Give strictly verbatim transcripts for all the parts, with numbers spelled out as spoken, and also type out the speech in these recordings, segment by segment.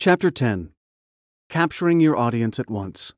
Chapter ten. Capturing Your Audience at Once.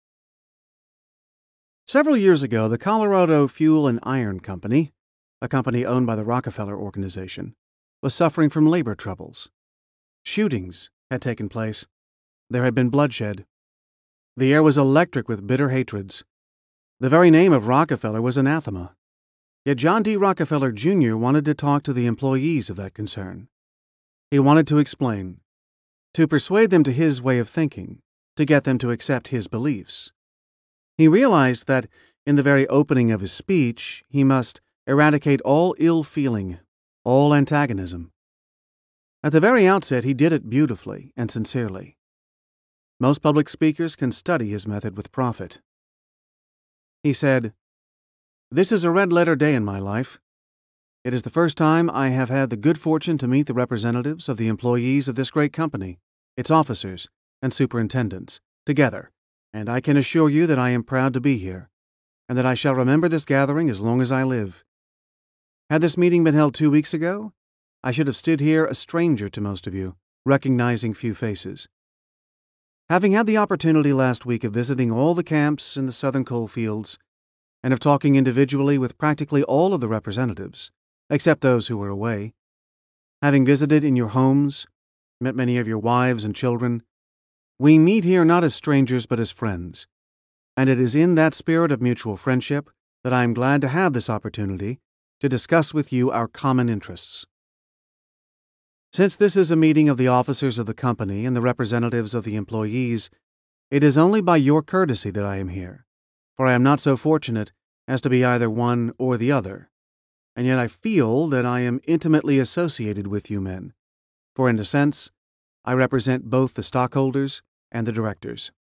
Several years ago, the Colorado Fuel and Iron Company, a company owned by the Rockefeller Organization, was suffering from labor troubles. Shootings had taken place. There had been bloodshed. The air was electric with bitter hatreds. The very name of Rockefeller was anathema. Yet John D. Rockefeller Junior wanted to talk to the employees of that concern. He wanted to explain, to persuade them to his way of thinking, to get them to accept his beliefs. He realized that, in the very opening of his speech, he must eradicate all ill feeling, all antagonism. At the very outset, he did it beautifully and sincerely. Most public speakers can study his method with profit. He said, "This is a red-letter day in my life. It is the first time I have had the good fortune to meet the representatives of the employees of this great company, its officers and superintendents, together, and I can assure you that I am proud to be here, and that I shall remember this gathering as long as I live. Had this meeting been held two weeks ago, I should have stood here a stranger to most of you, recognizing few faces. Having had the opportunity last week of visiting all the camps in the southern coal fields, and of talking individually with practically all of the representatives, except those who were away, having visited in your homes, met many of your wives and children, we meet here not as strangers but as friends, and it is in that spirit of mutual friendship that I am glad to have this opportunity to discuss with you our common interests. Since this is a meeting of the officers of the company and the representatives of the employees, it is only by your courtesy that I am here, for I am not so fortunate as to be either one or the other, and yet I feel that I am intimately associated with you men, for in a sense, I represent both the stockholders and the directors.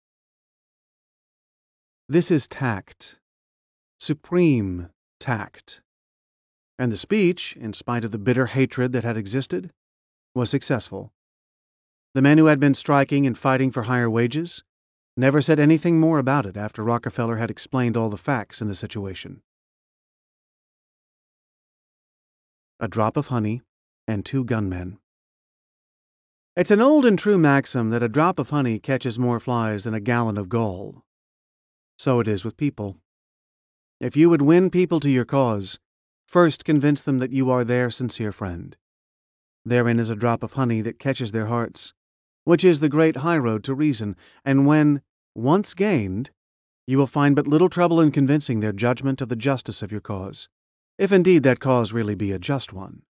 This is tact, supreme tact, and the speech, in spite of the bitter hatred that had existed, was successful. The men who had been striking and fighting for higher wages never said anything more about it after Rockefeller had explained all the facts in the situation. A drop of honey and two gunmen. It's an old and true maxim that a drop of honey catches more flies than a gallon of gall. So it is with people. If you would win people to your cause, first convince them that you are their sincere friend. Therein is a drop of honey that catches their hearts, which is the great highroad to reason, and when, once gained, you will find but little trouble in convincing their judgment of the justice of your cause, if indeed that cause really be a just one.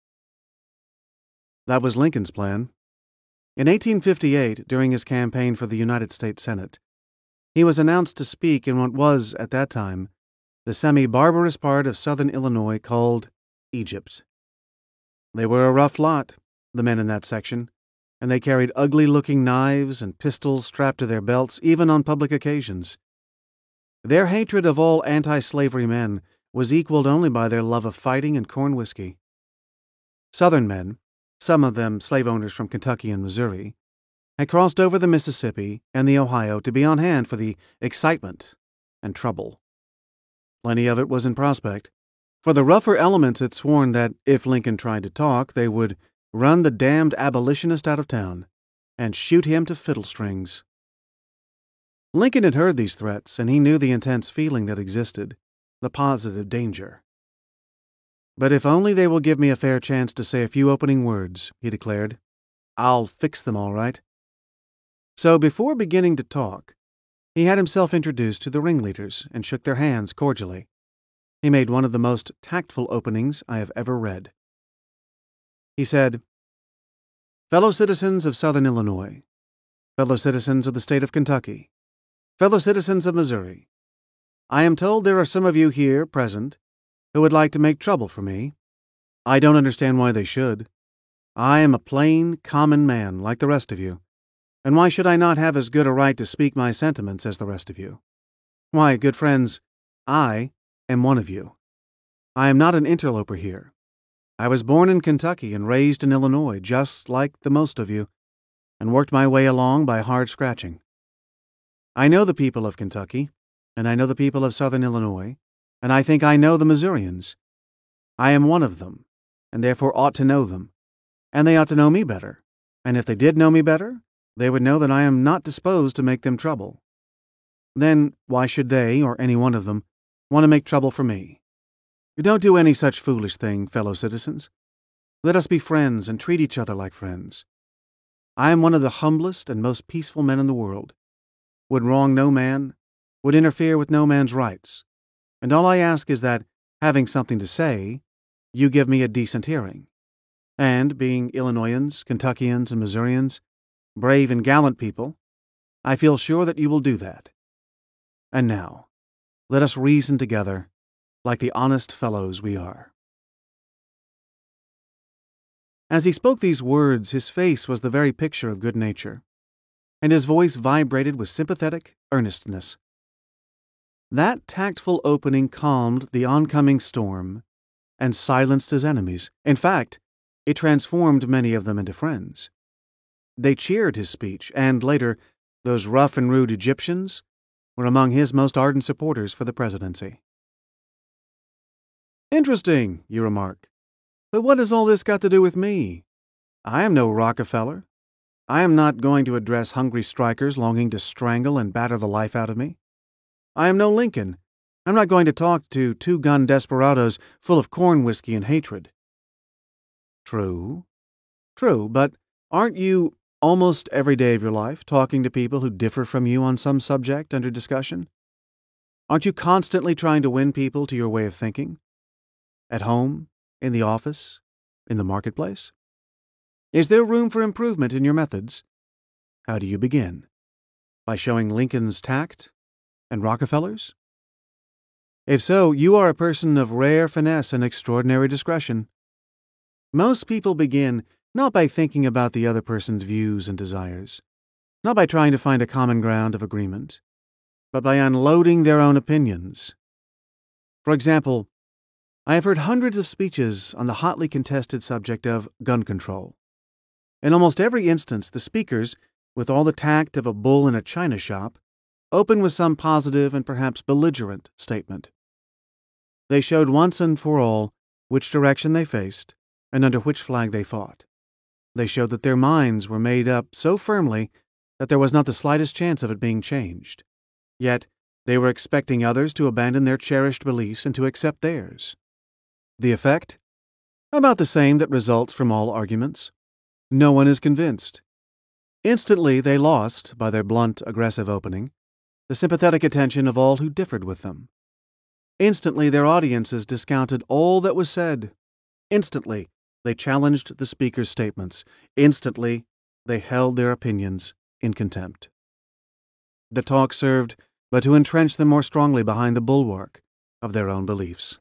That was Lincoln's plan. In eighteen fifty-eight, during his campaign for the United States Senate, he was announced to speak in what was, at that time, the semi-barbarous part of southern Illinois called Egypt. They were a rough lot, the men in that section, and they carried ugly-looking knives and pistols strapped to their belts even on public occasions. Their hatred of all anti-slavery men was equaled only by their love of fighting and corn whiskey. Southern men, some of them slave owners from Kentucky and Missouri, had crossed over the Mississippi and the Ohio to be on hand for the excitement and trouble. Plenty of it was in prospect, for the rougher elements had sworn that if Lincoln tried to talk, they would run the damned abolitionist out of town and shoot him to fiddle-strings. Lincoln had heard these threats, and he knew the intense feeling that existed, the positive danger. "But if only they will give me a fair chance to say a few opening words," he declared, "I'll fix them all right." So before beginning to talk, he had himself introduced to the ringleaders and shook their hands cordially. He made one of the most tactful openings I have ever read. He said, "Fellow citizens of Southern Illinois, fellow citizens of the state of Kentucky, fellow citizens of Missouri, I am told there are some of you here present who would like to make trouble for me. I don't understand why they should. I am a plain, common man like the rest of you, and why should I not have as good a right to speak my sentiments as the rest of you? Why, good friends, I am one of you. I am not an interloper here. I was born in Kentucky and raised in Illinois, just like the most of you, and worked my way along by hard scratching. I know the people of Kentucky, and I know the people of Southern Illinois, and I think I know the Missourians. I am one of them, and therefore ought to know them, and they ought to know me better, and if they did know me better, they would know that I am not disposed to make them trouble. Then why should they, or any one of them, want to make trouble for me? Don't do any such foolish thing, fellow citizens. Let us be friends and treat each other like friends. I am one of the humblest and most peaceful men in the world, would wrong no man, would interfere with no man's rights, and all I ask is that, having something to say, you give me a decent hearing. And, being Illinoisans, Kentuckians, and Missourians, brave and gallant people, I feel sure that you will do that. And now, let us reason together like the honest fellows we are." As he spoke these words, his face was the very picture of good nature, and his voice vibrated with sympathetic earnestness. That tactful opening calmed the oncoming storm and silenced his enemies. In fact, it transformed many of them into friends. They cheered his speech, and later, those rough and rude Egyptians were among his most ardent supporters for the presidency. "Interesting," you remark. "But what has all this got to do with me? I am no Rockefeller. I am not going to address hungry strikers longing to strangle and batter the life out of me. I am no Lincoln. I'm not going to talk to two-gun desperadoes full of corn whiskey and hatred." True. True, but aren't you, almost every day of your life, talking to people who differ from you on some subject under discussion? Aren't you constantly trying to win people to your way of thinking? At home, in the office, in the marketplace? Is there room for improvement in your methods? How do you begin? By showing Lincoln's tact and Rockefeller's? If so, you are a person of rare finesse and extraordinary discretion. Most people begin not by thinking about the other person's views and desires, not by trying to find a common ground of agreement, but by unloading their own opinions. For example, I have heard hundreds of speeches on the hotly contested subject of gun control. In almost every instance, the speakers, with all the tact of a bull in a china shop, open with some positive and perhaps belligerent statement. They showed once and for all which direction they faced and under which flag they fought. They showed that their minds were made up so firmly that there was not the slightest chance of it being changed. Yet they were expecting others to abandon their cherished beliefs and to accept theirs. The effect? About the same that results from all arguments. No one is convinced. Instantly they lost, by their blunt, aggressive opening, the sympathetic attention of all who differed with them. Instantly their audiences discounted all that was said. Instantly they challenged the speaker's statements. Instantly they held their opinions in contempt. The talk served but to entrench them more strongly behind the bulwark of their own beliefs.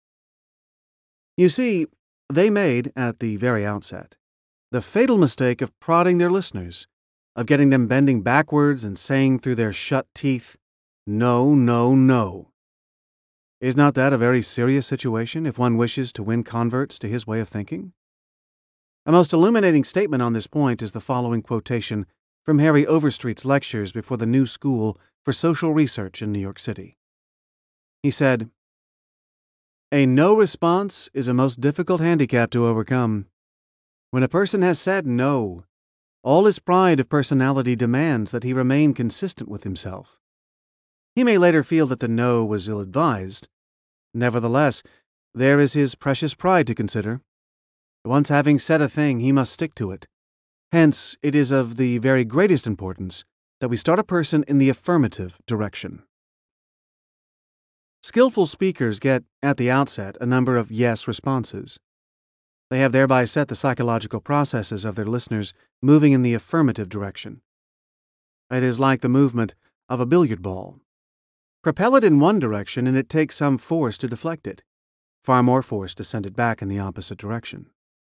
You see, they made, at the very outset, the fatal mistake of prodding their listeners, of getting them bending backwards and saying through their shut teeth, "No, no, no." Is not that a very serious situation if one wishes to win converts to his way of thinking? A most illuminating statement on this point is the following quotation from Harry Overstreet's lectures before the New School for Social Research in New York City. He said, "A no response is a most difficult handicap to overcome. When a person has said no, all his pride of personality demands that he remain consistent with himself. He may later feel that the no was ill-advised. Nevertheless, there is his precious pride to consider. Once having said a thing, he must stick to it. Hence, it is of the very greatest importance that we start a person in the affirmative direction." Skillful speakers get, at the outset, a number of yes responses. They have thereby set the psychological processes of their listeners moving in the affirmative direction. It is like the movement of a billiard ball. Propel it in one direction and it takes some force to deflect it, far more force to send it back in the opposite direction.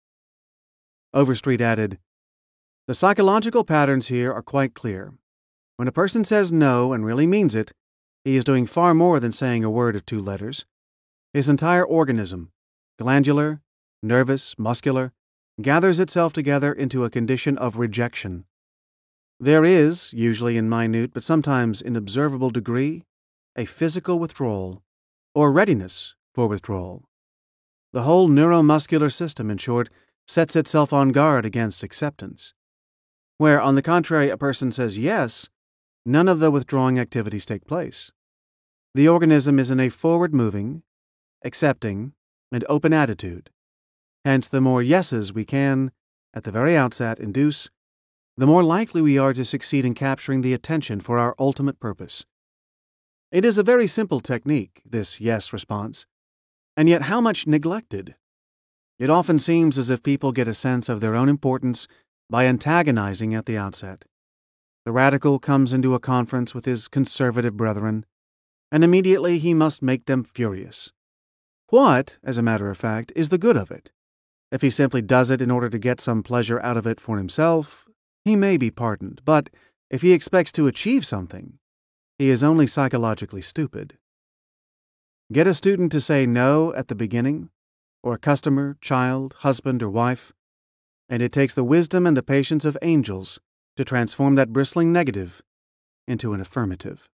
Overstreet added, "The psychological patterns here are quite clear. When a person says no and really means it, he is doing far more than saying a word or two letters. His entire organism, glandular, nervous, muscular, gathers itself together into a condition of rejection. There is, usually in minute but sometimes in observable degree, a physical withdrawal, or readiness for withdrawal. The whole neuromuscular system, in short, sets itself on guard against acceptance. where, on the contrary, a person says yes, none of the withdrawing activities take place. The organism is in a forward-moving, accepting, and open attitude. Hence, the more yeses we can, at the very outset, induce, the more likely we are to succeed in capturing the attention for our ultimate purpose. It is a very simple technique, this yes response, and yet how much neglected. It often seems as if people get a sense of their own importance by antagonizing at the outset. The radical comes into a conference with his conservative brethren, and immediately he must make them furious. What, as a matter of fact, is the good of it? If he simply does it in order to get some pleasure out of it for himself, he may be pardoned, but if he expects to achieve something, he is only psychologically stupid. Get a student to say no at the beginning, or a customer, child, husband, or wife, and it takes the wisdom and the patience of angels to transform that bristling negative into an affirmative.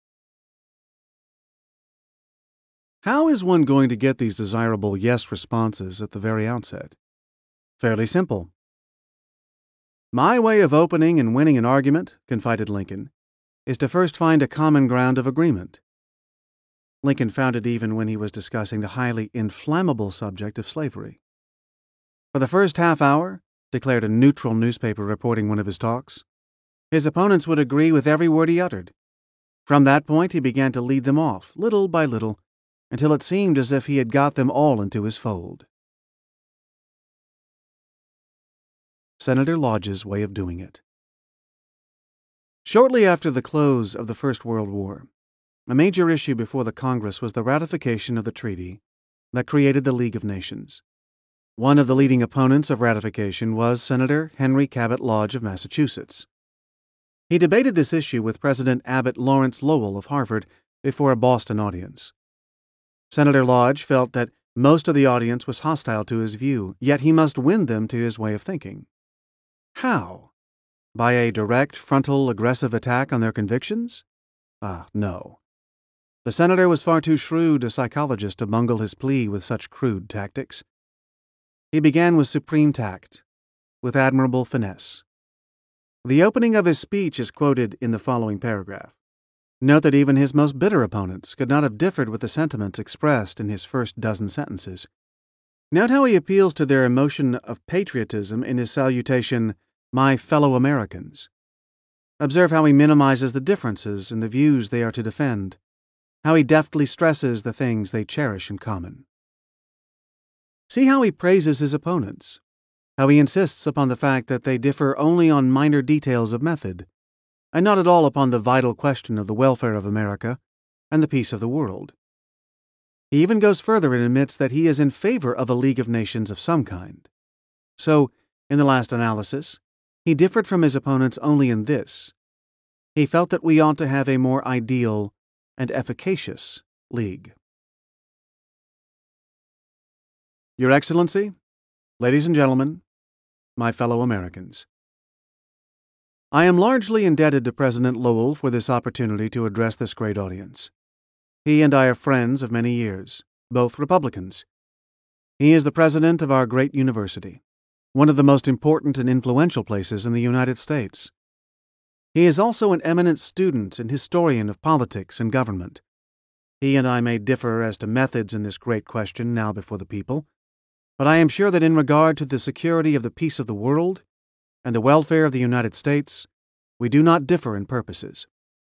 How is one going to get these desirable yes responses at the very outset? Fairly simple. My way of opening and winning an argument, confided Lincoln, is to first find a common ground of agreement. Lincoln found it even when he was discussing the highly inflammable subject of slavery. For the first half hour, declared a neutral newspaper reporting one of his talks, his opponents would agree with every word he uttered. From that point he began to lead them off, little by little, until it seemed as if he had got them all into his fold. Senator Lodge's way of doing it. Shortly after the close of the First World War, a major issue before the Congress was the ratification of the treaty that created the League of Nations. One of the leading opponents of ratification was Senator Henry Cabot Lodge of Massachusetts. He debated this issue with President Abbott Lawrence Lowell of Harvard before a Boston audience. Senator Lodge felt that most of the audience was hostile to his view, yet he must win them to his way of thinking. How? By a direct, frontal, aggressive attack on their convictions? Ah, no. The senator was far too shrewd a psychologist to bungle his plea with such crude tactics. He began with supreme tact, with admirable finesse. The opening of his speech is quoted in the following paragraph. Note that even his most bitter opponents could not have differed with the sentiments expressed in his first dozen sentences. Note how he appeals to their emotion of patriotism in his salutation, "My fellow Americans." Observe how he minimizes the differences in the views they are to defend, how he deftly stresses the things they cherish in common. See how he praises his opponents, how he insists upon the fact that they differ only on minor details of method, and not at all upon the vital question of the welfare of America and the peace of the world. He even goes further and admits that he is in favor of a League of Nations of some kind. So, in the last analysis, he differed from his opponents only in this. He felt that we ought to have a more ideal and efficacious league. Your Excellency, ladies and gentlemen, my fellow Americans. I am largely indebted to President Lowell for this opportunity to address this great audience. He and I are friends of many years, both Republicans. He is the president of our great university, one of the most important and influential places in the United States. He is also an eminent student and historian of politics and government. He and I may differ as to methods in this great question now before the people, but I am sure that in regard to the security of the peace of the world and the welfare of the United States, we do not differ in purposes.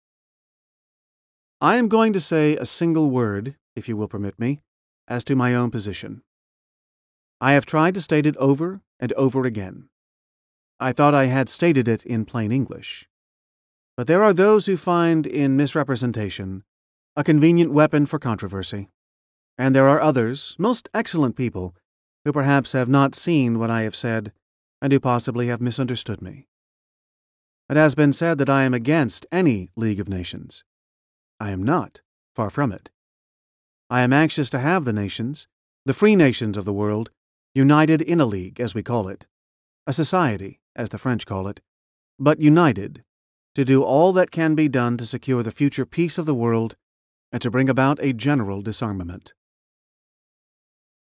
I am going to say a single word, if you will permit me, as to my own position. I have tried to state it over and over again. I thought I had stated it in plain English. But there are those who find in misrepresentation a convenient weapon for controversy, and there are others, most excellent people, who perhaps have not seen what I have said, and who possibly have misunderstood me. It has been said that I am against any League of Nations. I am not, far from it. I am anxious to have the nations, the free nations of the world, united in a league, as we call it, a society, as the French call it, but united, to do all that can be done to secure the future peace of the world and to bring about a general disarmament.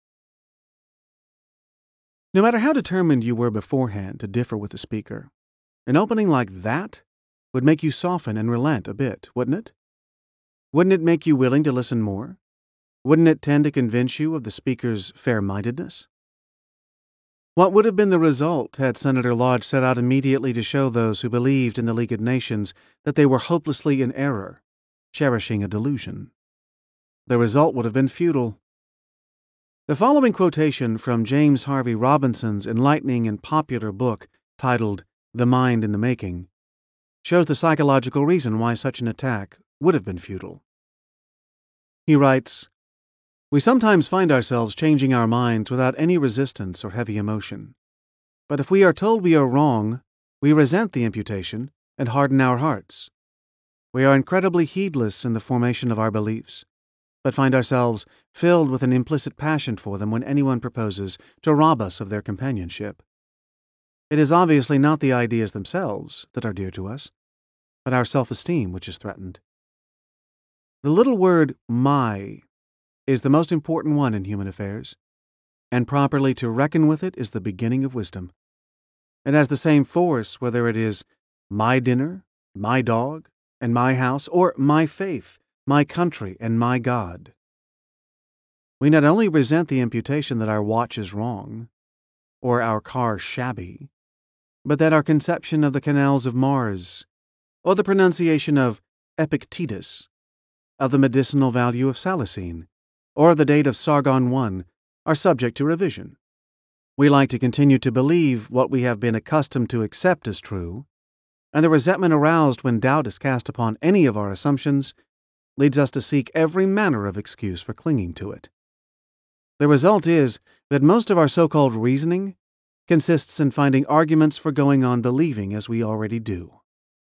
No matter how determined you were beforehand to differ with the speaker, An opening like that would make you soften and relent a bit, wouldn't it? Wouldn't it make you willing to listen more? Wouldn't it tend to convince you of the speaker's fair-mindedness? What would have been the result had Senator Lodge set out immediately to show those who believed in the League of Nations that they were hopelessly in error, cherishing a delusion? The result would have been futile. The following quotation from James Harvey Robinson's enlightening and popular book titled The Mind in the Making shows the psychological reason why such an attack would have been futile. He writes, "We sometimes find ourselves changing our minds without any resistance or heavy emotion. But if we are told we are wrong, we resent the imputation and harden our hearts. We are incredibly heedless in the formation of our beliefs, but find ourselves filled with an implicit passion for them when anyone proposes to rob us of their companionship. It is obviously not the ideas themselves that are dear to us, but our self-esteem which is threatened. The little word my is the most important one in human affairs, and properly to reckon with it is the beginning of wisdom. It has the same force whether it is my dinner, my dog, and my house, or my faith, my country, and my God. We not only resent the imputation that our watch is wrong, or our car shabby, but that our conception of the canals of Mars, or the pronunciation of Epictetus, of the medicinal value of salicine, or the date of Sargon I are subject to revision. We like to continue to believe what we have been accustomed to accept as true, and the resentment aroused when doubt is cast upon any of our assumptions leads us to seek every manner of excuse for clinging to it. The result is that most of our so-called reasoning consists in finding arguments for going on believing as we already do.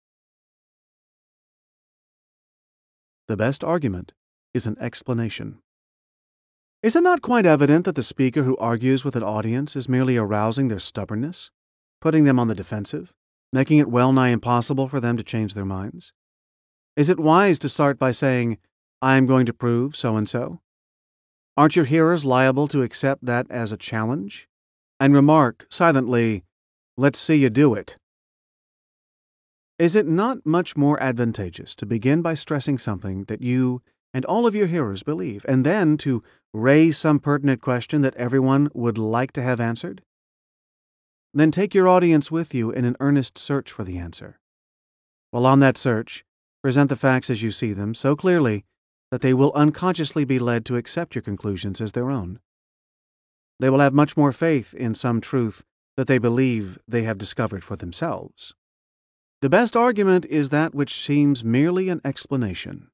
The best argument is an explanation. Is it not quite evident that the speaker who argues with an audience is merely arousing their stubbornness, putting them on the defensive, making it well-nigh impossible for them to change their minds? Is it wise to start by saying, "I am going to prove so-and-so"? Aren't your hearers liable to accept that as a challenge, and remark silently, "Let's see you do it"? Is it not much more advantageous to begin by stressing something that you and all of your hearers believe, and then to raise some pertinent question that everyone would like to have answered? Then take your audience with you in an earnest search for the answer. While on that search, present the facts as you see them so clearly that they will unconsciously be led to accept your conclusions as their own. They will have much more faith in some truth that they believe they have discovered for themselves. The best argument is that which seems merely an explanation.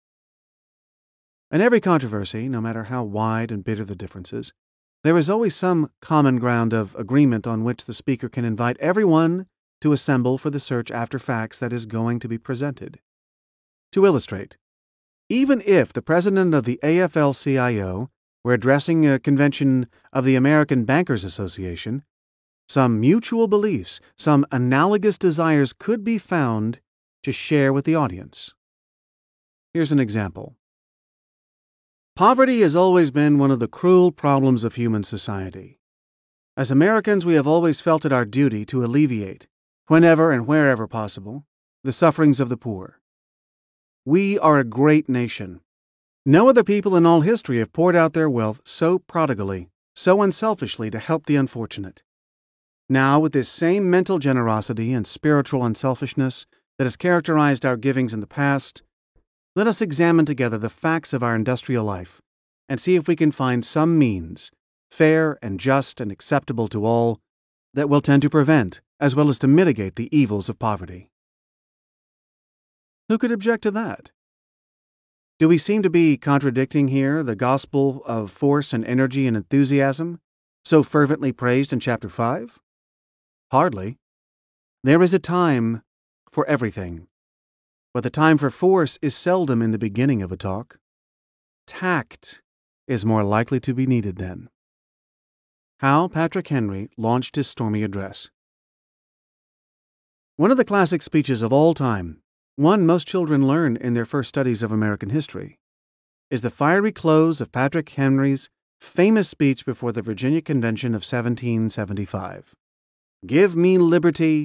In every controversy, no matter how wide and bitter the differences, there is always some common ground of agreement on which the speaker can invite everyone to assemble for the search after facts that is going to be presented. To illustrate, even if the president of the A F L C I O were addressing a convention of the American Bankers Association, some mutual beliefs, some analogous desires could be found to share with the audience. Here's an example. Poverty has always been one of the cruel problems of human society. As Americans, we have always felt it our duty to alleviate, whenever and wherever possible, the sufferings of the poor. We are a great nation. No other people in all history have poured out their wealth so prodigally, so unselfishly to help the unfortunate. Now, with this same mental generosity and spiritual unselfishness that has characterized our givings in the past, let us examine together the facts of our industrial life and see if we can find some means, fair and just and acceptable to all, that will tend to prevent as well as to mitigate the evils of poverty. Who could object to that? Do we seem to be contradicting here the gospel of force and energy and enthusiasm, so fervently praised in chapter five? Hardly. There is a time for everything, but the time for force is seldom in the beginning of a talk. Tact is more likely to be needed then. How Patrick Henry launched his stormy address. One of the classic speeches of all time, one most children learn in their first studies of American history, is the fiery close of Patrick Henry's famous speech before the Virginia Convention of seventeen seventy-five. "Give me liberty,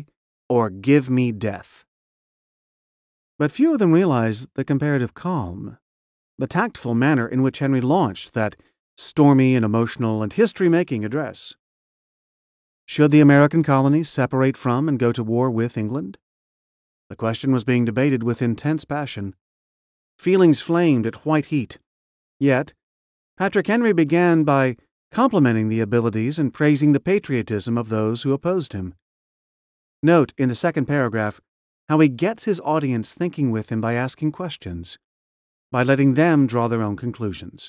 or give me death. But few of them realized the comparative calm, the tactful manner in which Henry launched that stormy and emotional and history-making address. Should the American colonies separate from and go to war with England? The question was being debated with intense passion. Feelings flamed at white heat. Yet, Patrick Henry began by complimenting the abilities and praising the patriotism of those who opposed him. Note in the second paragraph how he gets his audience thinking with him by asking questions, by letting them draw their own conclusions.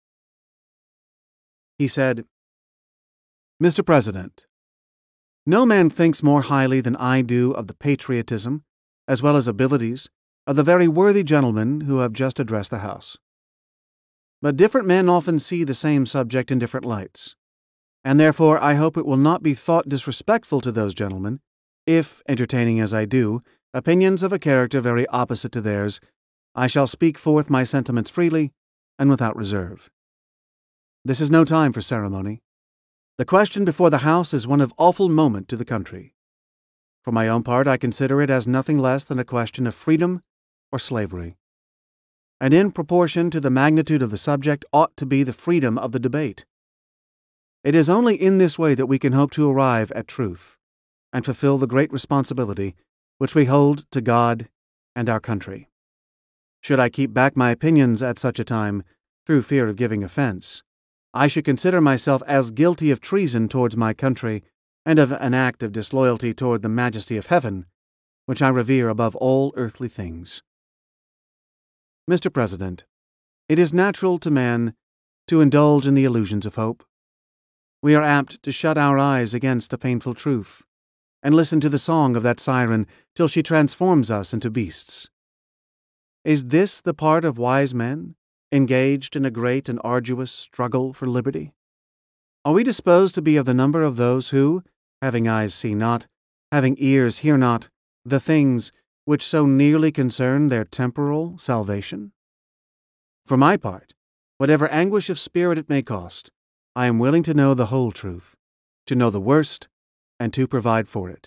He said, "Mister President, no man thinks more highly than I do of the patriotism, as well as abilities, of the very worthy gentlemen who have just addressed the House. But different men often see the same subject in different lights, and therefore I hope it will not be thought disrespectful to those gentlemen, if, entertaining as I do, opinions of a character very opposite to theirs, I shall speak forth my sentiments freely and without reserve. This is no time for ceremony. The question before the House is one of awful moment to the country. For my own part, I consider it as nothing less than a question of freedom or slavery. And in proportion to the magnitude of the subject ought to be the freedom of the debate. It is only in this way that we can hope to arrive at truth, and fulfill the great responsibility which we hold to God and our country. Should I keep back my opinions at such a time, through fear of giving offense, I should consider myself as guilty of treason towards my country, and of an act of disloyalty toward the majesty of heaven, which I revere above all earthly things. Mister President, it is natural to man to indulge in the illusions of hope. We are apt to shut our eyes against a painful truth, and listen to the song of that siren till she transforms us into beasts. Is this the part of wise men, engaged in a great and arduous struggle for liberty? Are we disposed to be of the number of those who, having eyes see not, having ears hear not, the things which so nearly concern their temporal salvation? For my part, whatever anguish of spirit it may cost, I am willing to know the whole truth, to know the worst, and to provide for it."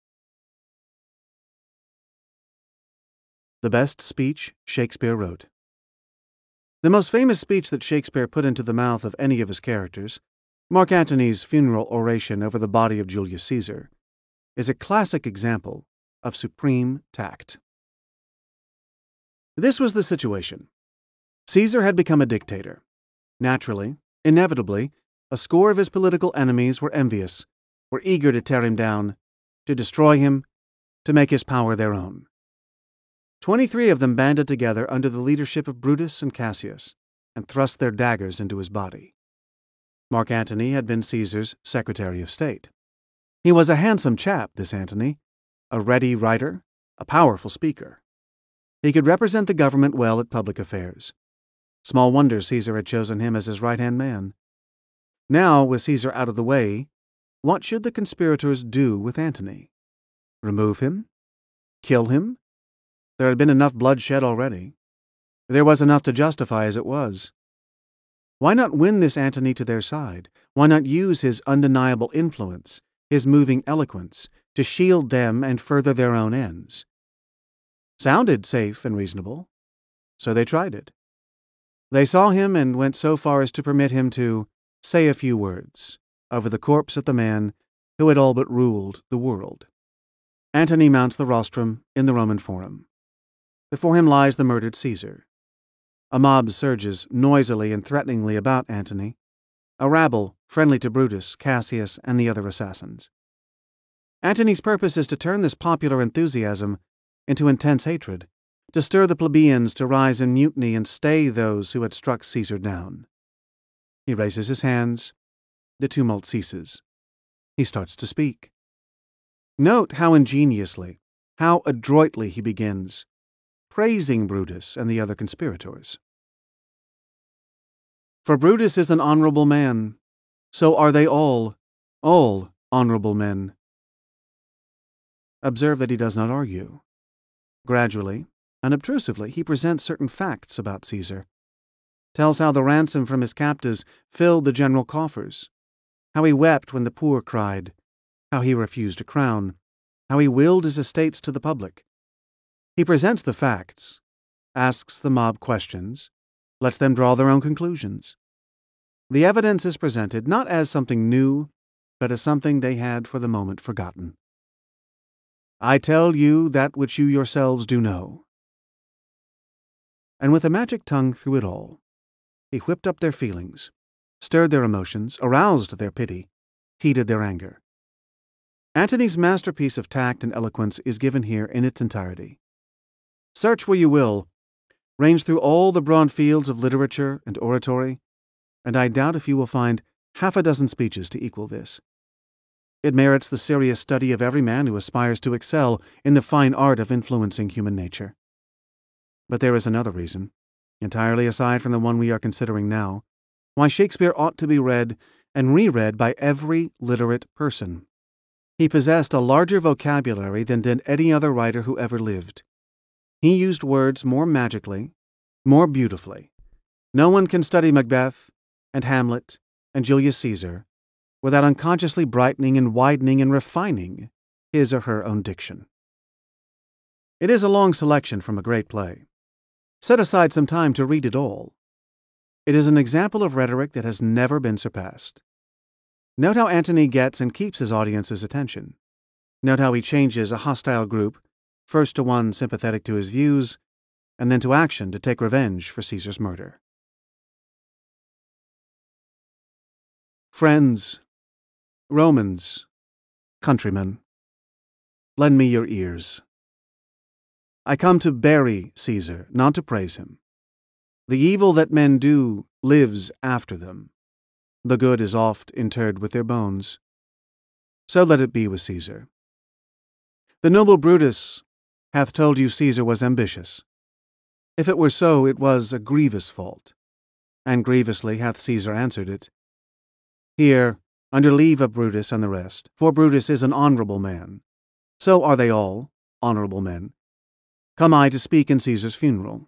The best speech Shakespeare wrote. The most famous speech that Shakespeare put into the mouth of any of his characters, Mark Antony's funeral oration over the body of Julius Caesar, is a classic example of supreme tact. This was the situation. Caesar had become a dictator. Naturally, inevitably, a score of his political enemies were envious, were eager to tear him down, to destroy him, to make his power their own. Twenty-three of them banded together under the leadership of Brutus and Cassius, and thrust their daggers into his body. Mark Antony had been Caesar's Secretary of State. He was a handsome chap, this Antony, a ready writer, a powerful speaker. He could represent the government well at public affairs. Small wonder Caesar had chosen him as his right-hand man. Now, with Caesar out of the way, what should the conspirators do with Antony? Remove him? Kill him? There had been enough bloodshed already. There was enough to justify as it was. Why not win this Antony to their side? Why not use his undeniable influence, his moving eloquence, to shield them and further their own ends? Sounded safe and reasonable. So they tried it. They saw him and went so far as to permit him to say a few words over the corpse of the man who had all but ruled the world. Antony mounts the rostrum in the Roman Forum. Before him lies the murdered Caesar. A mob surges noisily and threateningly about Antony, a rabble friendly to Brutus, Cassius, and the other assassins. Antony's purpose is to turn this popular enthusiasm into intense hatred, to stir the plebeians to rise in mutiny and stay those who had struck Caesar down. He raises his hands. The tumult ceases. He starts to speak. Note how ingeniously, how adroitly he begins, praising Brutus and the other conspirators. For Brutus is an honorable man. So are they all, all honorable men. Observe that he does not argue. Gradually, unobtrusively, he presents certain facts about Caesar, tells how the ransom from his captives filled the general coffers, how he wept when the poor cried, how he refused a crown, how he willed his estates to the public. He presents the facts, asks the mob questions, lets them draw their own conclusions. The evidence is presented not as something new, but as something they had for the moment forgotten. I tell you that which you yourselves do know. And with a magic tongue through it all, he whipped up their feelings, stirred their emotions, aroused their pity, heated their anger. Antony's masterpiece of tact and eloquence is given here in its entirety. Search where you will, range through all the broad fields of literature and oratory, and I doubt if you will find half a dozen speeches to equal this. It merits the serious study of every man who aspires to excel in the fine art of influencing human nature. But there is another reason, entirely aside from the one we are considering now, why Shakespeare ought to be read and reread by every literate person. He possessed a larger vocabulary than did any other writer who ever lived. He used words more magically, more beautifully. No one can study Macbeth and Hamlet and Julius Caesar without unconsciously brightening and widening and refining his or her own diction. It is a long selection from a great play. Set aside some time to read it all. It is an example of rhetoric that has never been surpassed. Note how Antony gets and keeps his audience's attention. Note how he changes a hostile group, first to one sympathetic to his views, and then to action to take revenge for Caesar's murder. Friends, Romans, countrymen, lend me your ears. I come to bury Caesar, not to praise him. The evil that men do lives after them. The good is oft interred with their bones. So let it be with Caesar. The noble Brutus hath told you Caesar was ambitious. If it were so, it was a grievous fault, and grievously hath Caesar answered it. Here, under leave of Brutus and the rest, for Brutus is an honorable man, so are they all, honorable men, come I to speak in Caesar's funeral.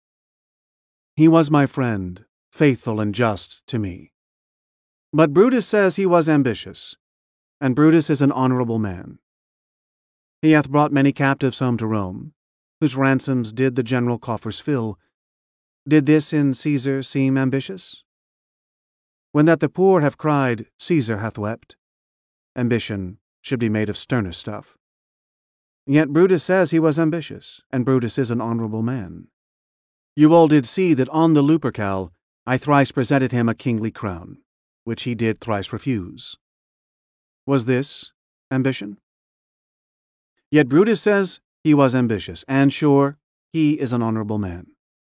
He was my friend, faithful and just to me. But Brutus says he was ambitious, and Brutus is an honorable man. He hath brought many captives home to Rome, whose ransoms did the general coffers fill. Did this in Caesar seem ambitious? When that the poor have cried, Caesar hath wept, ambition should be made of sterner stuff. Yet Brutus says he was ambitious, and Brutus is an honorable man. You all did see that on the Lupercal I thrice presented him a kingly crown, which he did thrice refuse. Was this ambition? Yet Brutus says he was ambitious, and sure, he is an honorable man.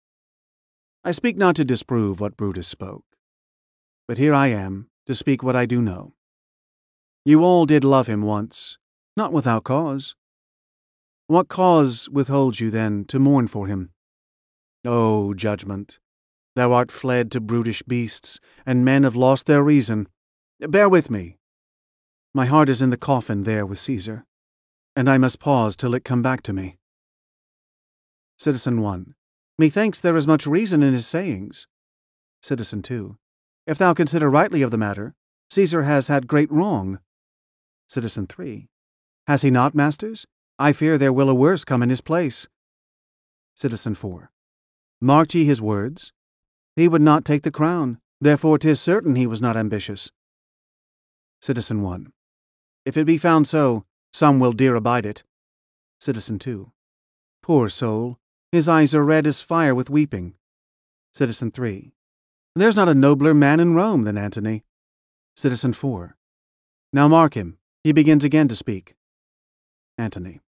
I speak not to disprove what Brutus spoke, but here I am to speak what I do know. You all did love him once, not without cause. What cause withholds you, then, to mourn for him? O judgment, thou art fled to brutish beasts, and men have lost their reason. Bear with me. My heart is in the coffin there with Caesar, and I must pause till it come back to me. Citizen one. Methinks there is much reason in his sayings. Citizen two. If thou consider rightly of the matter, Caesar has had great wrong. Citizen three. Has he not, masters? I fear there will a worse come in his place. Citizen four. Marked ye his words? He would not take the crown, therefore 'tis certain he was not ambitious. Citizen one. If it be found so, some will dear abide it. Citizen two. Poor soul, his eyes are red as fire with weeping. Citizen three. There's not a nobler man in Rome than Antony. Citizen four. Now mark him, he begins again to speak. Antony.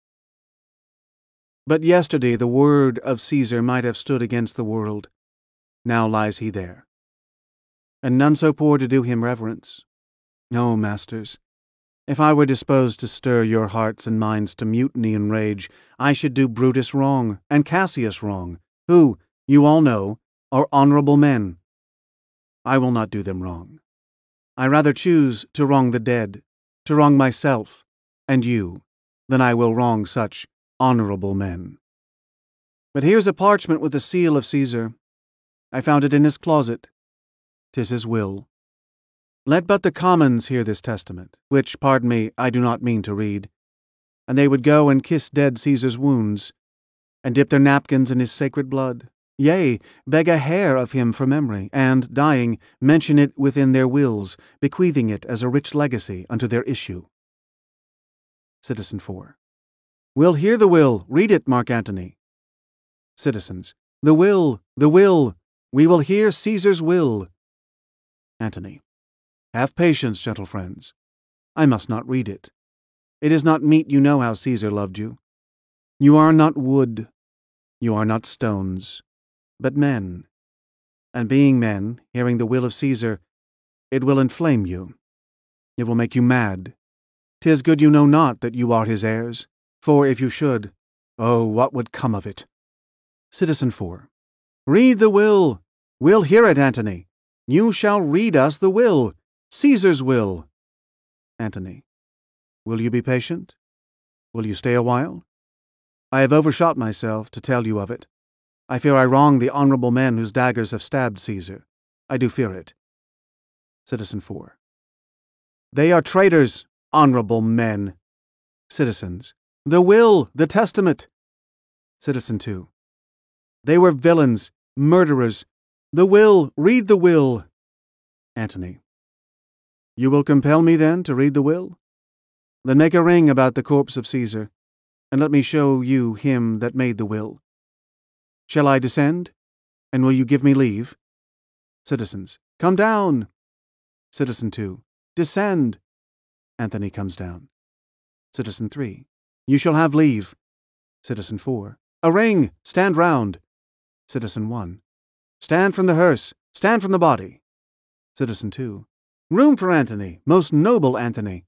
But yesterday the word of Caesar might have stood against the world. Now lies he there, and none so poor to do him reverence. O masters, if I were disposed to stir your hearts and minds to mutiny and rage, I should do Brutus wrong, and Cassius wrong, who, you all know, are honorable men. I will not do them wrong. I rather choose to wrong the dead, to wrong myself, and you, than I will wrong such honorable men. But here's a parchment with the seal of Caesar. I found it in his closet. 'Tis his will. Let but the commons hear this testament, which, pardon me, I do not mean to read. and they would go and kiss dead Caesar's wounds, and dip their napkins in his sacred blood, yea, beg a hair of him for memory, and, dying, mention it within their wills, bequeathing it as a rich legacy unto their issue. Citizen four. We'll hear the will. Read it, Mark Antony. Citizens. The will, the will. We will hear Caesar's will. Antony. Have patience, gentle friends. I must not read it. It is not meet you know how Caesar loved you. You are not wood, you are not stones, but men. And being men, hearing the will of Caesar, it will inflame you. It will make you mad. 'Tis good you know not that you are his heirs, for if you should, oh, what would come of it? Citizen four. Read the will. We'll hear it, Antony. You shall read us the will, Caesar's will. Antony. Will you be patient? Will you stay a while? I have overshot myself to tell you of it. I fear I wrong the honorable men whose daggers have stabbed Caesar. I do fear it. Citizen four. They are traitors, honorable men. Citizens. The will, the testament. Citizen two. They were villains, murderers. The will, read the will. Antony. You will compel me, then, to read the will? Then make a ring about the corpse of Caesar, and let me show you him that made the will. Shall I descend? And will you give me leave? Citizens. Come down. Citizen two. Descend. Antony comes down. Citizen three. You shall have leave. Citizen four. A ring. Stand round. Citizen one. Stand from the hearse. Stand from the body. Citizen two. Room for Antony, most noble Antony.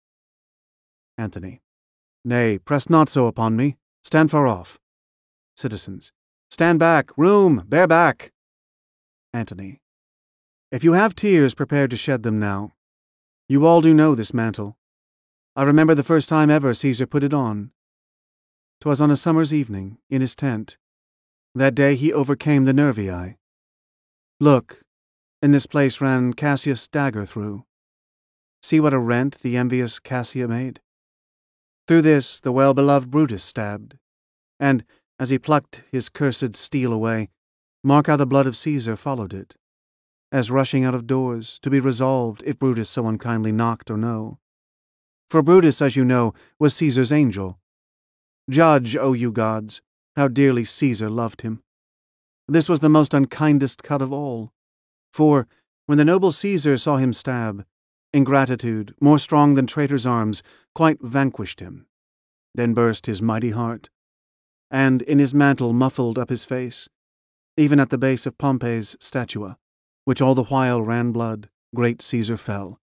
Antony. Nay, press not so upon me. Stand far off. Citizens. Stand back. Room. Bear back. Antony. If you have tears, prepare to shed them now. You all do know this mantle. I remember the first time ever Caesar put it on. 'Twas on a summer's evening, in his tent. That day he overcame the Nervii. Look, in this place ran Cassius' dagger through. See what a rent the envious Cassia made. Through this the well-beloved Brutus stabbed, and, as he plucked his cursed steel away, mark how the blood of Caesar followed it, as rushing out of doors, to be resolved if Brutus so unkindly knocked or no. For Brutus, as you know, was Caesar's angel. Judge, O you gods, how dearly Caesar loved him. This was the most unkindest cut of all, for, when the noble Caesar saw him stab, ingratitude, more strong than traitors' arms, quite vanquished him. Then burst his mighty heart, and in his mantle muffled up his face, even at the base of Pompey's statua, which all the while ran blood, great Caesar fell.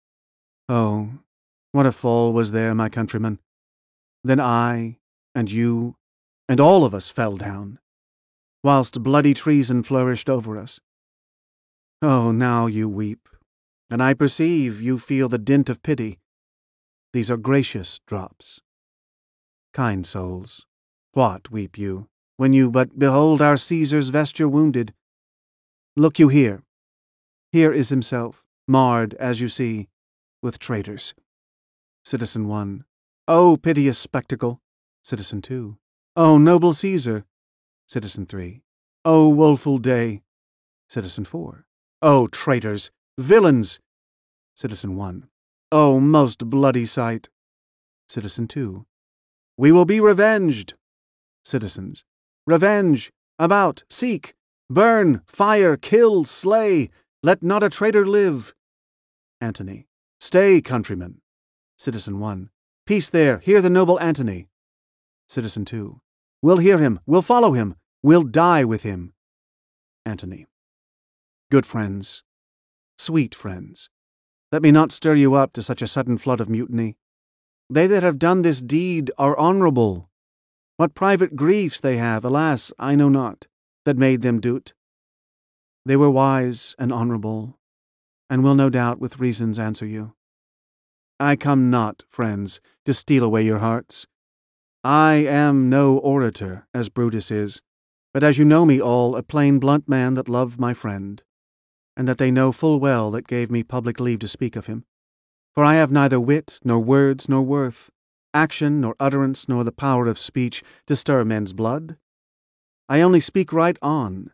Oh, what a fall was there, my countrymen! Then I, and you, and all of us fell down, whilst bloody treason flourished over us. Oh, now you weep, and I perceive you feel the dint of pity. These are gracious drops. Kind souls, what weep you, when you but behold our Caesar's vesture wounded? Look you here. Here is himself, marred, as you see, with traitors. Citizen one. Oh, piteous spectacle. Citizen two. Oh, noble Caesar. Citizen three. Oh, woeful day. Citizen four. Oh, traitors, villains. Citizen one. Oh, most bloody sight. Citizen two. We will be revenged. Citizens. Revenge. About. Seek. Burn. Fire. Kill. Slay. Let not a traitor live. Antony. Stay, countrymen. Citizen one. Peace there. Hear the noble Antony. Citizen two. We'll hear him. We'll follow him. We'll die with him. Antony. Good friends. Sweet friends. Let me not stir you up to such a sudden flood of mutiny. They that have done this deed are honourable. What private griefs they have, alas, I know not, that made them do't. They were wise and honourable, and will no doubt with reasons answer you. I come not, friends, to steal away your hearts. I am no orator, as Brutus is, but as you know me all, a plain blunt man that loved my friend, and that they know full well that gave me public leave to speak of him. For I have neither wit, nor words, nor worth. action, nor utterance, nor the power of speech to stir men's blood. I only speak right on.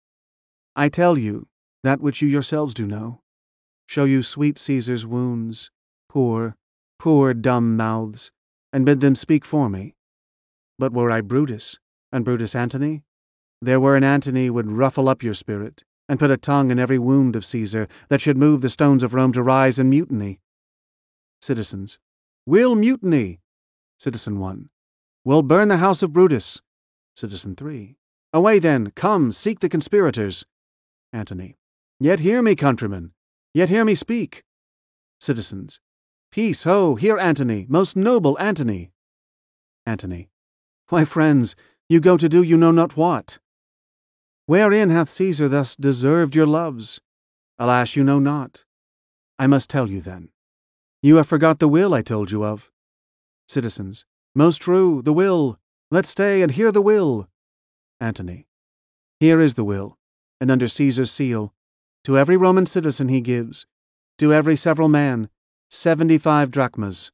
I tell you that which you yourselves do know. Show you sweet Caesar's wounds, poor, poor dumb mouths, and bid them speak for me. But were I Brutus, and Brutus Antony, there were an Antony would ruffle up your spirit, and put a tongue in every wound of Caesar, that should move the stones of Rome to rise and mutiny. Citizens. We'll mutiny. Citizen one. We'll burn the house of Brutus. Citizen three. Away then, come, seek the conspirators. Antony. Yet hear me, countrymen. Yet hear me speak. Citizens. Peace, ho, hear Antony, most noble Antony. Antony. Why, friends, you go to do you know not what. Wherein hath Caesar thus deserved your loves? Alas, you know not. I must tell you then. You have forgot the will I told you of. Citizens. Most true, the will. Let's stay and hear the will. Antony. Here is the will, and under Caesar's seal. To every Roman citizen he gives, to every several man, seventy-five drachmas.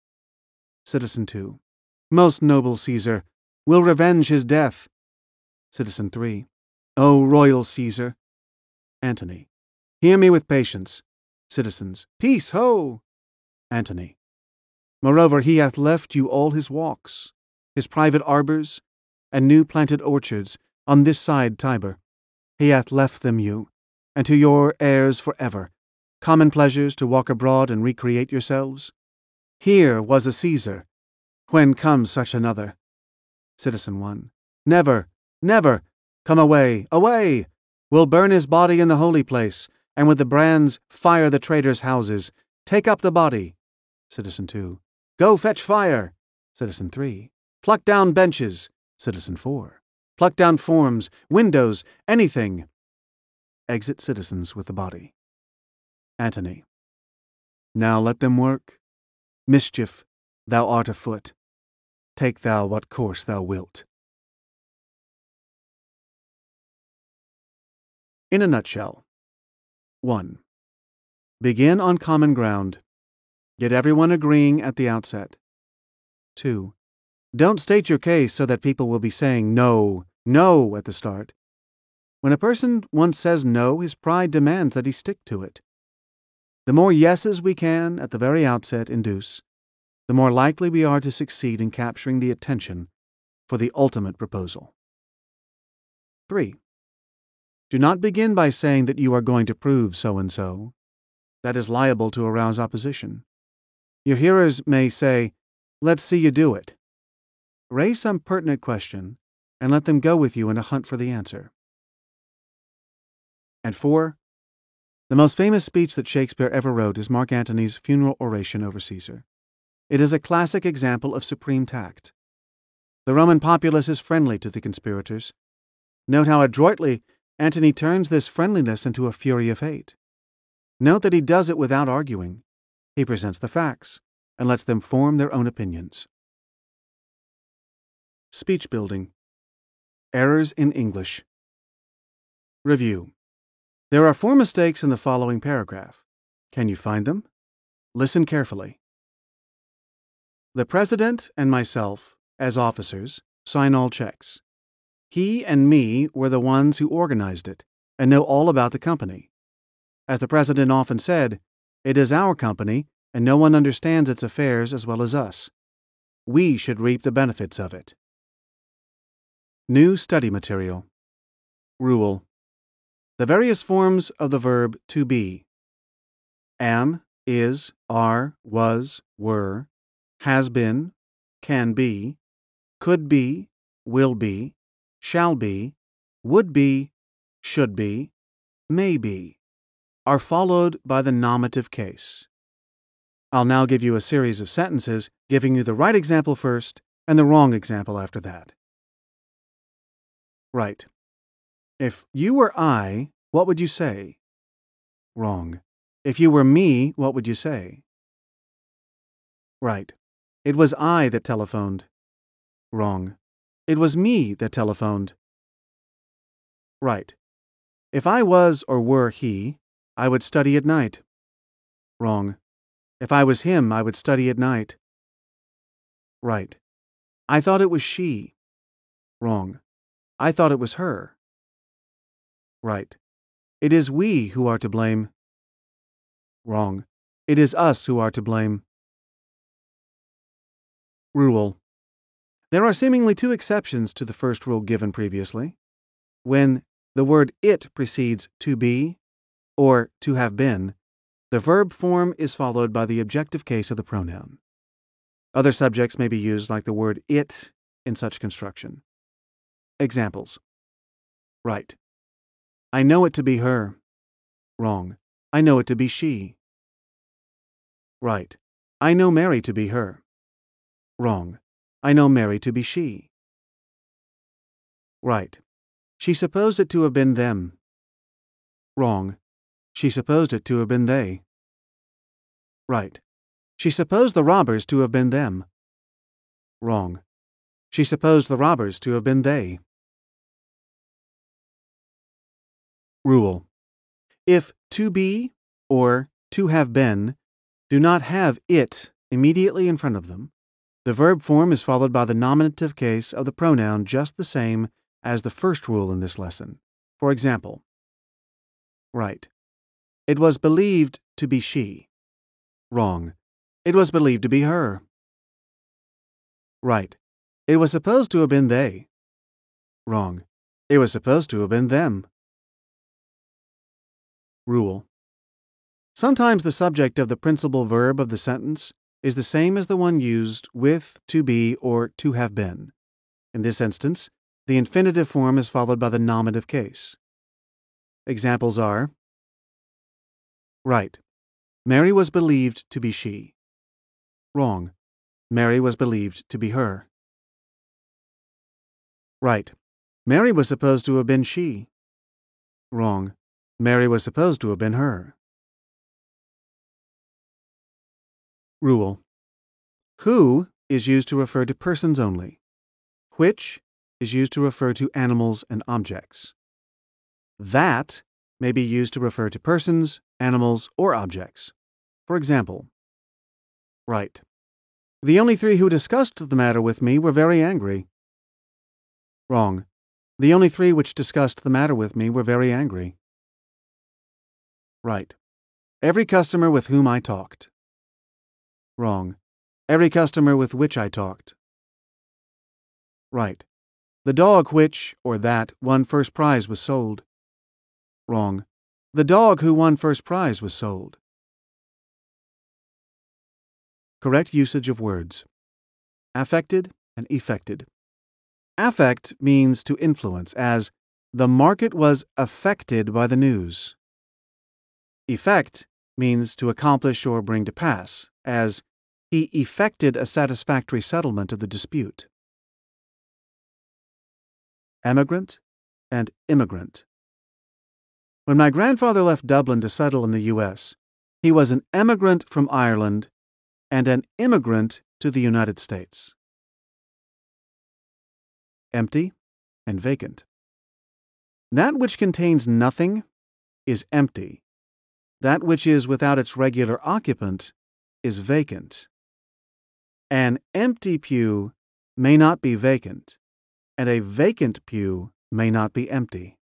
Citizen two. Most noble Caesar, will revenge his death. Citizen three. O royal Caesar. Antony. Hear me with patience. Citizens. Peace, ho! Antony. Moreover, he hath left you all his walks, his private arbours, and new planted orchards on this side Tiber. He hath left them you, and to your heirs for ever, common pleasures to walk abroad and recreate yourselves. Here was a Caesar. When comes such another? Citizen one. Never, never. Come away, away! We'll burn his body in the holy place, and with the brands fire the traitors' houses. Take up the body. Citizen two. Go fetch fire. Citizen three. Pluck down benches. Citizen four. Pluck down forms, windows, anything. Exit citizens with the body. Antony. Now let them work. Mischief, thou art afoot. Take thou what course thou wilt. In a nutshell. one. Begin on common ground. Get everyone agreeing at the outset. two. Don't state your case so that people will be saying no, no at the start. When a person once says no, his pride demands that he stick to it. The more yeses we can, at the very outset, induce, the more likely we are to succeed in capturing the attention for the ultimate proposal. three. Do not begin by saying that you are going to prove so-and-so. That is liable to arouse opposition. Your hearers may say, let's see you do it. Raise some pertinent question, and let them go with you in a hunt for the answer. And four. The most famous speech that Shakespeare ever wrote is Mark Antony's funeral oration over Caesar. It is a classic example of supreme tact. The Roman populace is friendly to the conspirators. Note how adroitly Antony turns this friendliness into a fury of hate. Note that he does it without arguing. He presents the facts and lets them form their own opinions. Speech building. Errors in English. Review. There are four mistakes in the following paragraph. Can you find them? Listen carefully. The President and myself, as officers, sign all checks. He and me were the ones who organized it and know all about the company. As the President often said, it is our company and no one understands its affairs as well as us. We should reap the benefits of it. New study material. Rule. The various forms of the verb to be. Am, is, are, was, were, has been, can be, could be, will be, shall be, would be, should be, may be, are followed by the nominative case. I'll now give you a series of sentences, giving you the right example first and the wrong example after that. Right. If you were I, what would you say? Wrong. If you were me, what would you say? Right. It was I that telephoned. Wrong. It was me that telephoned. Right. If I was or were he, I would study at night. Wrong. If I was him, I would study at night. Right. I thought it was she. Wrong. I thought it was her. Right. It is we who are to blame. Wrong. It is us who are to blame. Rule. There are seemingly two exceptions to the first rule given previously. When the word it precedes to be or to have been, the verb form is followed by the objective case of the pronoun. Other subjects may be used like the word it in such construction. Examples. Right. I know it to be her. Wrong. I know it to be she. Right. I know Mary to be her. Wrong. I know Mary to be she. Right. She supposed it to have been them. Wrong. She supposed it to have been they. Right. She supposed the robbers to have been them. Wrong. She supposed the robbers to have been they. Rule. If to be or to have been do not have it immediately in front of them, the verb form is followed by the nominative case of the pronoun just the same as the first rule in this lesson. For example, right. It was believed to be she. Wrong. It was believed to be her. Right. It was supposed to have been they. Wrong. It was supposed to have been them. Rule. Sometimes the subject of the principal verb of the sentence is the same as the one used with to be or to have been. In this instance, the infinitive form is followed by the nominative case. Examples are: right. Mary was believed to be she. Wrong. Mary was believed to be her. Right. Mary was supposed to have been she. Wrong. Mary was supposed to have been her. Rule. Who is used to refer to persons only. Which is used to refer to animals and objects. That may be used to refer to persons, animals, or objects. For example, right. The only three who discussed the matter with me were very angry. Wrong. The only three which discussed the matter with me were very angry. Right. Every customer with whom I talked. Wrong. Every customer with which I talked. Right. The dog which, or that, won first prize was sold. Wrong. The dog who won first prize was sold. Correct usage of words. Affected and effected. Affect means to influence, as the market was affected by the news. Effect means to accomplish or bring to pass, as he effected a satisfactory settlement of the dispute. Emigrant and immigrant. When my grandfather left Dublin to settle in the U S, he was an emigrant from Ireland and an immigrant to the United States. Empty and vacant. That which contains nothing is empty. That which is without its regular occupant is vacant. An empty pew may not be vacant, and a vacant pew may not be empty.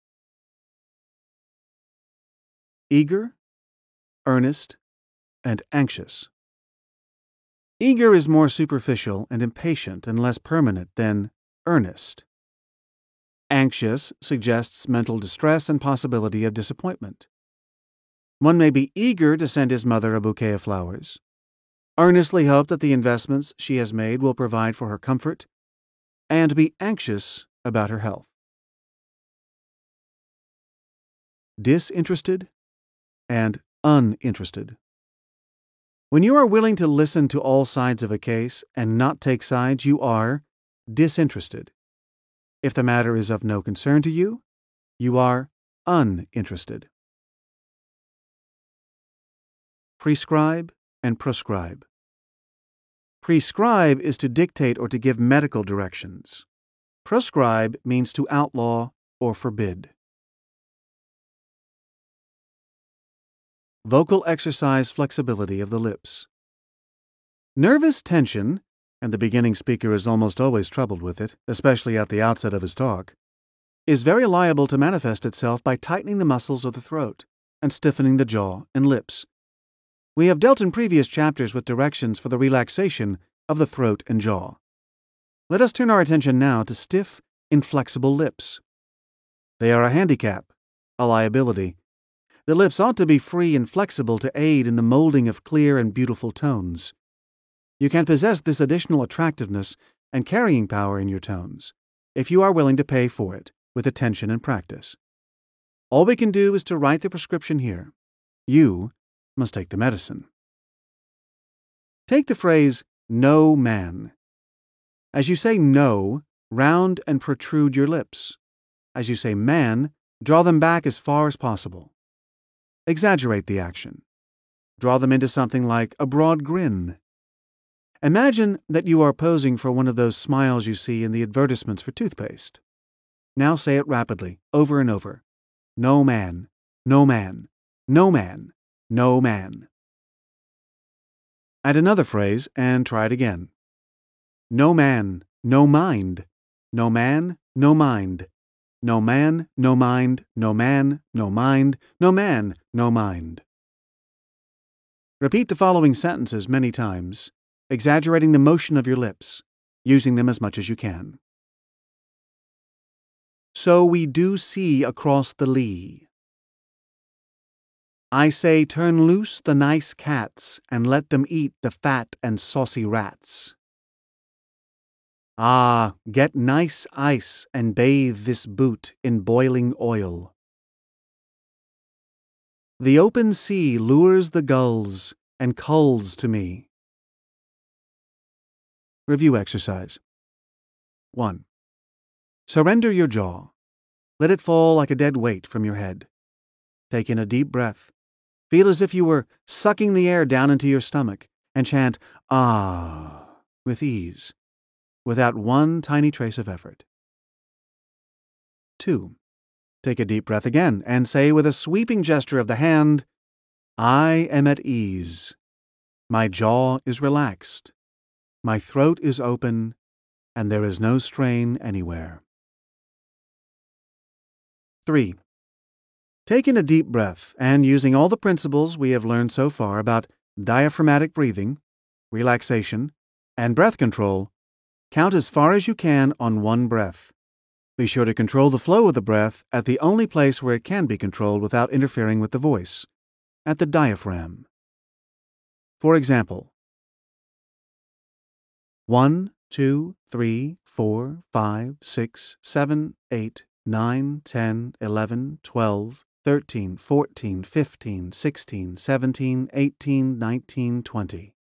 Eager, earnest, and anxious. Eager is more superficial and impatient and less permanent than earnest. Anxious suggests mental distress and possibility of disappointment. One may be eager to send his mother a bouquet of flowers, earnestly hope that the investments she has made will provide for her comfort, and be anxious about her health. Disinterested and uninterested. When you are willing to listen to all sides of a case and not take sides, you are disinterested. If the matter is of no concern to you, you are uninterested. Prescribe and proscribe. Prescribe is to dictate or to give medical directions. Proscribe means to outlaw or forbid. Vocal exercise flexibility of the lips. Nervous tension and the beginning speaker is almost always troubled with it, especially at the outset of his talk, is very liable to manifest itself by tightening the muscles of the throat and stiffening the jaw and lips. We have dealt in previous chapters with directions for the relaxation of the throat and jaw. Let us turn our attention now to stiff, inflexible lips. They are a handicap, a liability. The lips ought to be free and flexible to aid in the molding of clear and beautiful tones. You can possess this additional attractiveness and carrying power in your tones if you are willing to pay for it with attention and practice. All we can do is to write the prescription here. You must take the medicine. Take the phrase, no man. As you say no, round and protrude your lips. As you say man, draw them back as far as possible. Exaggerate the action. Draw them into something like a broad grin. Imagine that you are posing for one of those smiles you see in the advertisements for toothpaste. Now say it rapidly, over and over. No man, no man, no man, no man. Add another phrase and try it again. No man, no mind. No man, no mind. No man, no mind. No man, no mind. No man, no mind. Repeat the following sentences many times, exaggerating the motion of your lips, using them as much as you can. So we do see across the lea. I say turn loose the nice cats and let them eat the fat and saucy rats. Ah, get nice ice and bathe this boot in boiling oil. The open sea lures the gulls and culls to me. Review exercise. one. Surrender your jaw. Let it fall like a dead weight from your head. Take in a deep breath. Feel as if you were sucking the air down into your stomach, and chant ah with ease, without one tiny trace of effort. two. Take a deep breath again and say with a sweeping gesture of the hand, I am at ease. My jaw is relaxed. My throat is open, and there is no strain anywhere. three. Take in a deep breath and, using all the principles we have learned so far about diaphragmatic breathing, relaxation, and breath control, count as far as you can on one breath. Be sure to control the flow of the breath at the only place where it can be controlled without interfering with the voice, at the diaphragm. For example, one, two, three, four, five, six, seven, eight, nine, ten, eleven, twelve, thirteen, fourteen, fifteen, sixteen, seventeen, eighteen, nineteen, twenty.